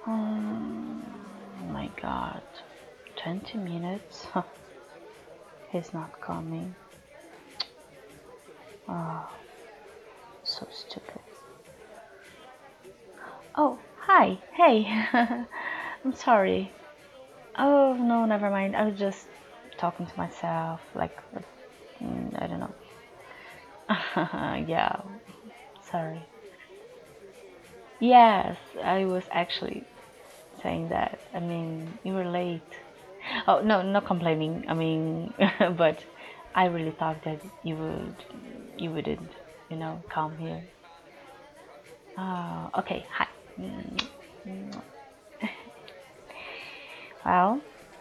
My God, 20 minutes? He's not coming. Oh, so stupid. Oh, hi. Hey. I'm sorry. Oh, no, never mind. I was just talking to myself, like, I don't know. Yeah, sorry. Yes, I was actually saying that. I mean, you were late. Oh, no, not complaining. I mean, but I really thought that you wouldn't, come here. Okay, hi. Mm, Well,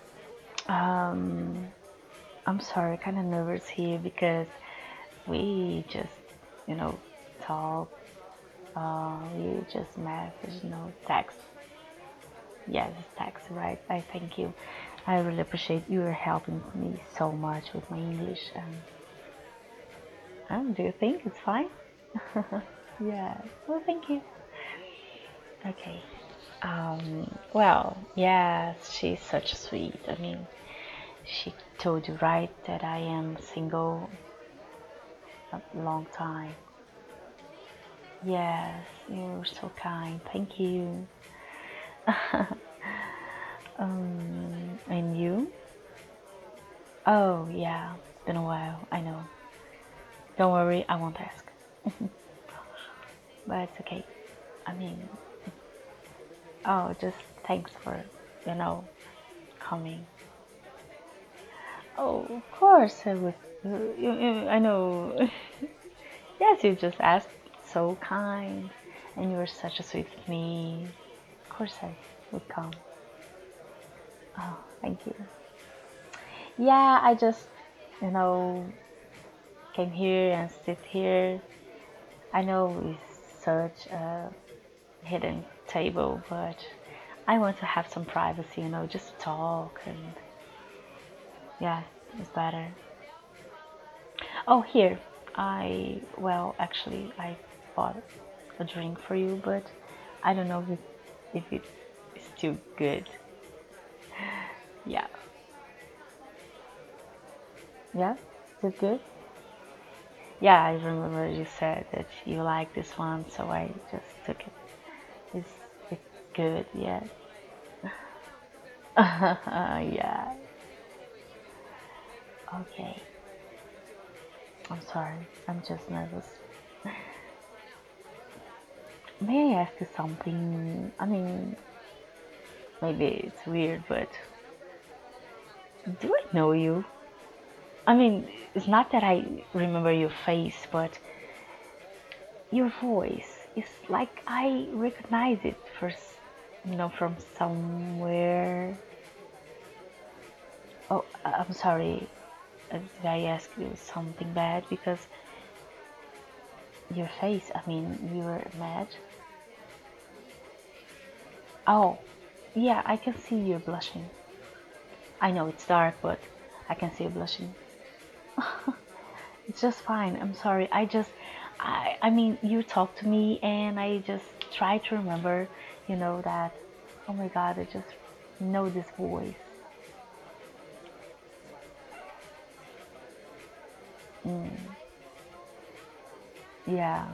um, I'm sorry, kind of nervous here because we just, you know, talk. We just message, text. Yes, text, right? I thank you. I really appreciate you are helping me so much with my English. Do you think it's fine? Yeah. Well, thank you. Okay. Well, yes, she's such sweet. I mean, she told you right that I am single a long time. Yes, you're so kind. Thank you. And you? Oh, yeah, it's been a while. I know. Don't worry, I won't ask. But it's okay. I mean, oh, just thanks for, you know, coming. Oh, of course I would. I know. Yes, you just asked. So kind, and you were such a sweet with me. Of course I would come. Oh, thank you. Yeah, I just, you know, came here and sit here. I know it's such a hidden table, but I want to have some privacy, just talk and yeah, it's better. Oh, here. Actually, I bought a drink for you, but I don't know if it's still good. Yeah. Yeah? Is it good? Yeah, I remember you said that you like this one, so I just took it. It's, it's good, yes. Yeah. Okay. I'm sorry. I'm just nervous. May I ask you something? I mean, maybe it's weird, but do I know you? I mean, it's not that I remember your face, but your voice. It's like I recognize it first, from somewhere. Oh, I'm sorry. Did I ask you something bad? Because your face, I mean, you were mad. Oh, yeah, I can see you're blushing. I know it's dark, but I can see you blushing. It's just fine. I'm sorry. I mean, you talk to me and I just try to remember, that, oh my God, I just know this voice. Mm, yeah.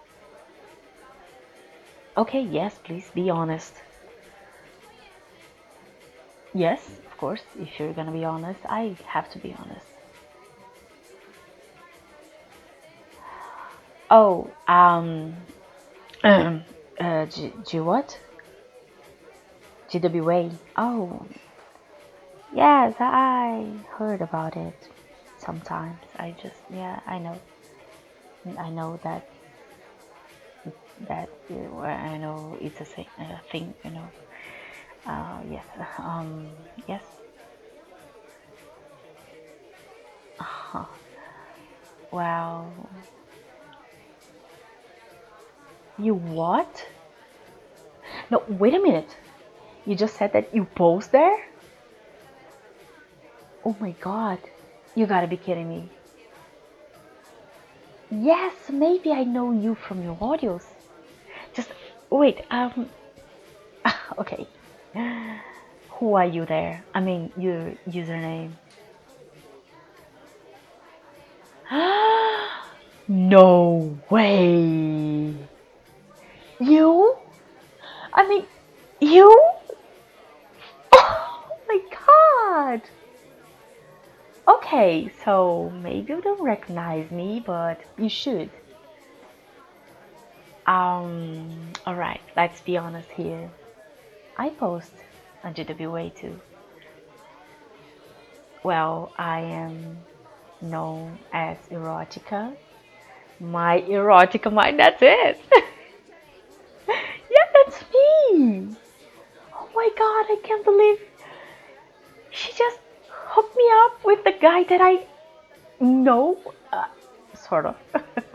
Okay, yes, please be honest. Yes, of course, if you're gonna be honest, I have to be honest. Oh, what? GWA. Oh, yes, I heard about it sometimes. Yeah, I know I know it's a thing. Yes. Yes. Wow. You what? No, wait a minute. You just said that you posed there? Oh my God. You gotta be kidding me. Yes, maybe I know you from your audios. Just wait. Okay. Who are you there? I mean, your username. No way. You? I mean, you? Oh my god. Okay, so maybe you don't recognize me, but you should. Alright, let's be honest here. I post on GWA too. Well, I am known as Erotica. My Erotica mind, that's it. Yeah, that's me. Oh my god, I can't believe she just hooked me up with the guy that I know. Sort of.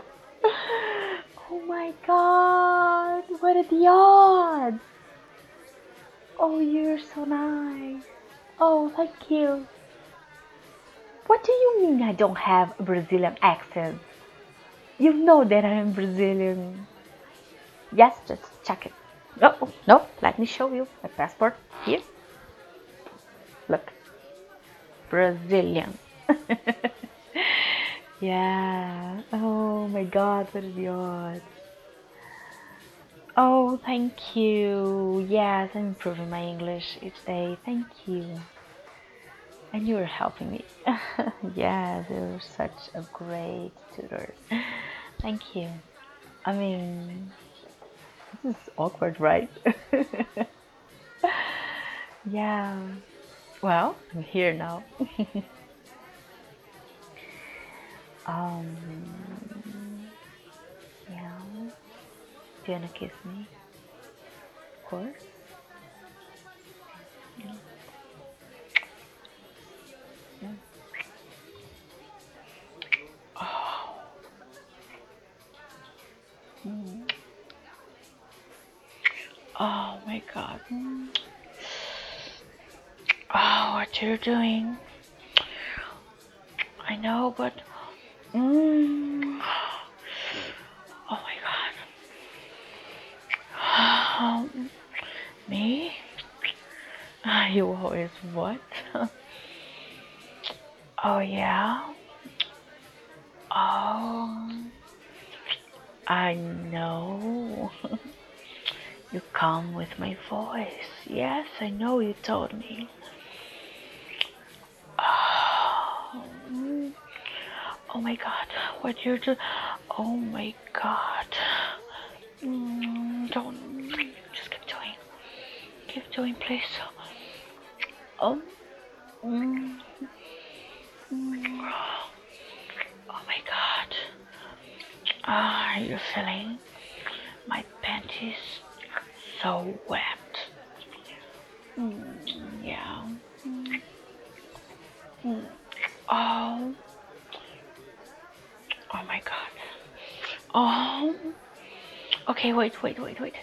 Oh my god, what are the odds? Oh, you're so nice. Oh, thank you. What do you mean I don't have a Brazilian accent? You know that I am Brazilian. Yes, just check it. Oh, no, let me show you my passport. Here. Look. Brazilian. Yeah. Oh my god, what are the odds? Oh, thank you. Yes, I'm improving my English each day. Thank you. And you're helping me. Yes, you're such a great tutor. Thank you. I mean, this is awkward, right? Yeah. Well, I'm here now. um, yeah. Do you wanna kiss me? Of course. Yeah. Yeah. Oh. Mm. Oh my god. Oh, what you're doing? I know, but. Mm. Oh my god. Me? You always what? Oh yeah. Oh, I know. You come with my voice. Yes, I know you told me. Oh, oh my god, what you're doing? Oh my god. Don't. Just keep doing. Keep doing, please. Oh. Mm, oh my god. Are you feeling my panties so wet? Yeah. Mm. Oh. Oh my god. Oh. Okay, wait.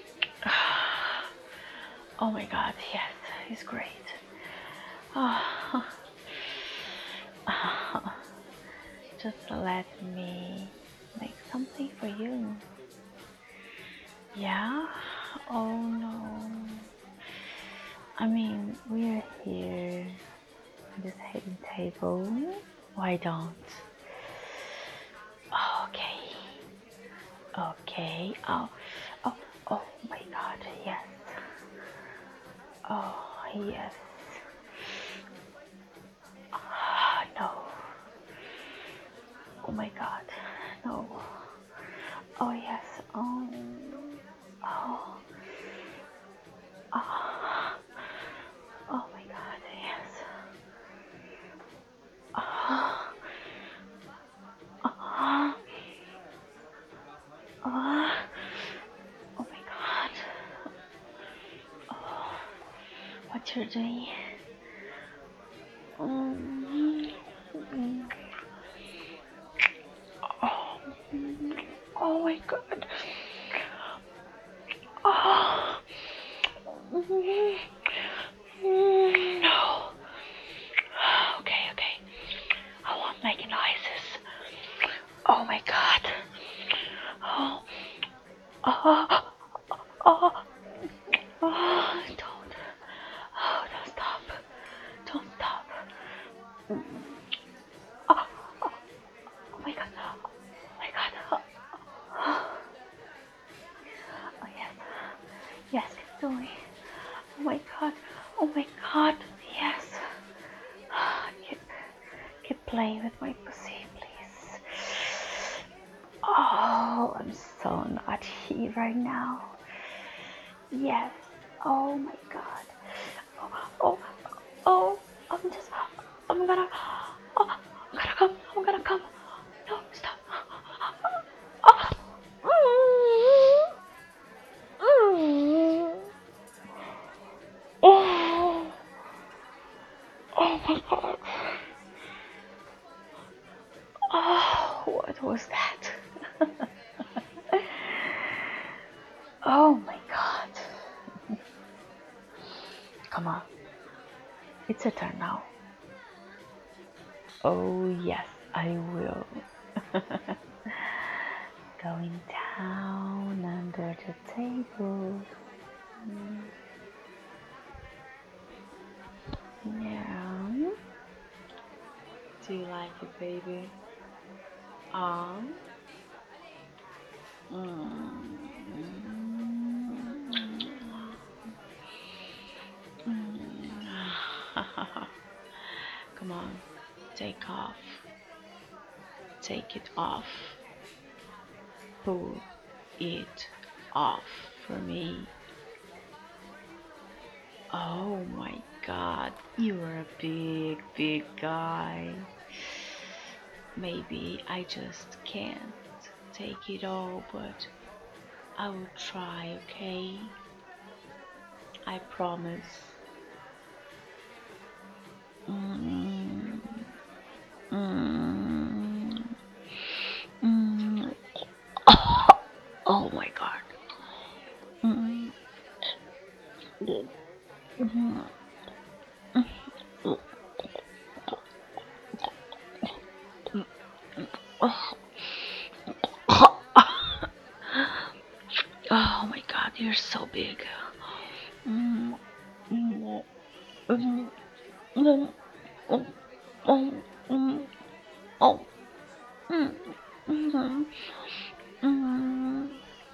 Oh my god, yes, he's great. Oh. Just let me make something for you. Yeah? Oh no. I mean, we're here at this hidden table. Why don't? Okay. Okay. Oh, oh my god, yes. Oh, yes. No. Oh my god, no. Oh, yes. Oh, oh, oh my god, yes. Oh, oh, oh, oh my god. Oh, what you're doing? Mm, mm. Oh, oh my god. Oh, no. Okay. I won't make noises. Oh my god. Oh, oh, oh, oh. Yes, keep doing. Oh my god. Oh my god. Yes. Keep, keep playing with my pussy, please. Oh, I'm so naughty right now. Yes. Oh my god. Oh, oh, I'm just, I'm gonna, oh, I'm gonna come, I'm gonna come. No, stop. Oh, oh my god. Oh, what was that? Oh my god. Come on. It's a turn now. Oh, yes, I will. Going down under the table. Yeah. Do you like it, baby? Um. Come on, take off. Take it off. Pull it off for me. Oh my god, you're a big, big guy. Maybe I just can't take it all, but I will try, okay? I promise. Mm, mm, mm. Oh my god. Mm, mm, Oh my god, you're so big. Mm, mm, mm, mm, mm, mm, oh, mm, mm, mm.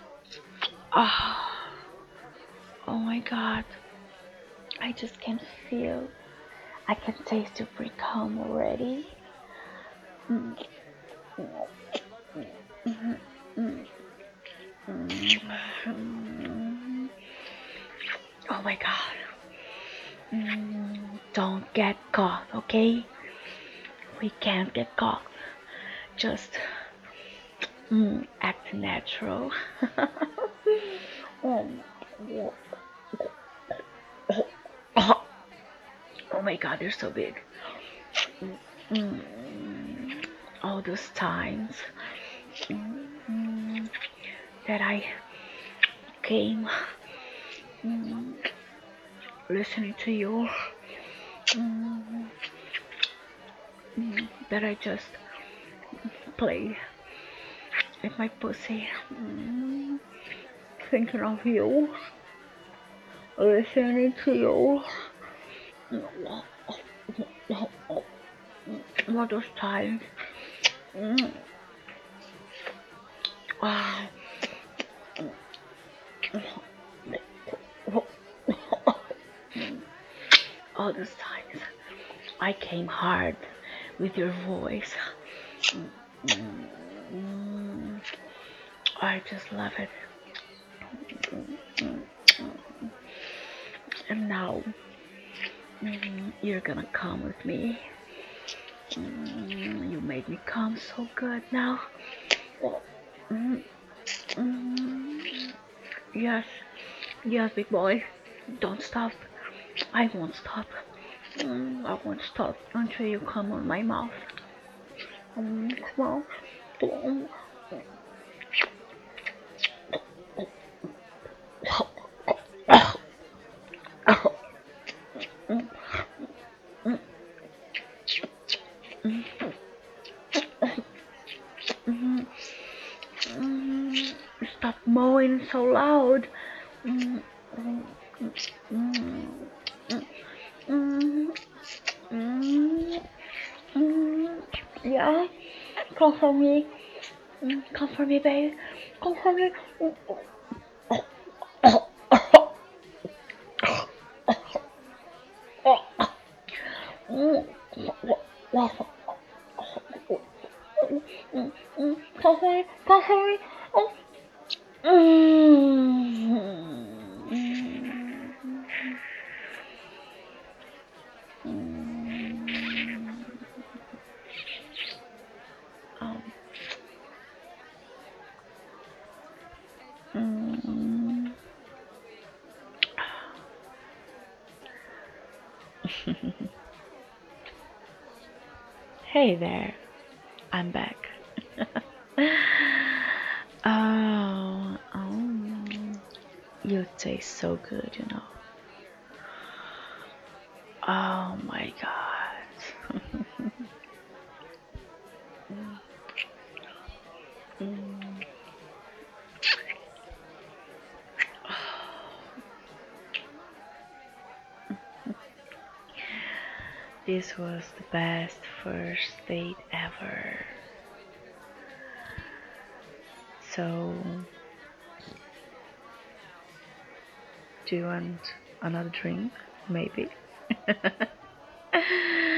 Ah, oh my god, I just can feel, I can taste your pre cum already. Mm, mm, mm, mm. Oh my god. Don't get caught, okay? We can't get caught. Just act natural. Oh, oh my god, they're so big. All those times that I came listening to you, that I just play with my pussy, thinking of you, listening to you. All those times. Ah, all those times. I came hard with your voice. I just love it. And now you're gonna come with me. You made me come so good now. Yes, yes, big boy. Don't stop. I won't stop. I won't stop until you come on my mouth. Come on. Stop mowing so loud. Mm, mm, mm, mm, mm, mm. Yeah, come for me. Come for me, babe. Come for me. Hey there, I'm back. Oh, you taste so good, you know. Oh my god. Mm. This was the best first date ever. So, do you want another drink? Maybe.